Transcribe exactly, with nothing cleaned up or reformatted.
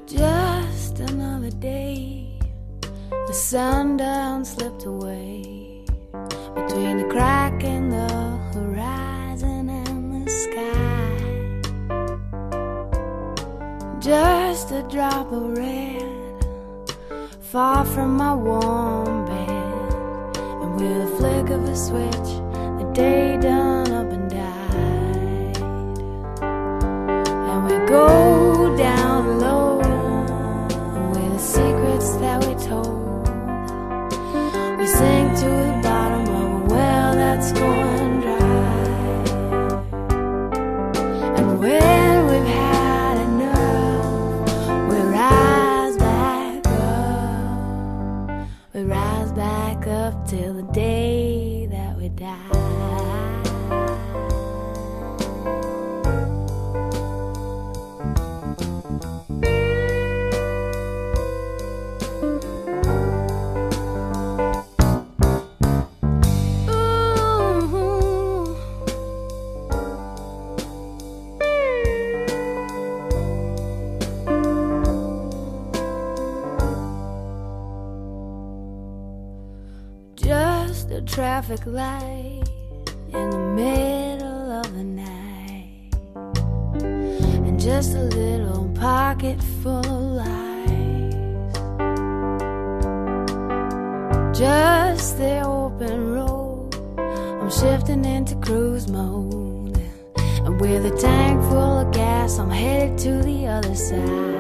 Just another day, the sundown slipped away between the crack in the horizon and the sky. Just a drop of red, far from my warm bed, and with a flick of a switch, the day done up and died. And we go down low with the secrets that we told. We sink to the bottom of a well that's going dry. And when we've had enough, we rise back up. We rise back up till the day that we die. Just a traffic light in the middle of the night, and just a little pocket full of lies. Just the open road, I'm shifting into cruise mode, and with a tank full of gas, I'm headed to the other side.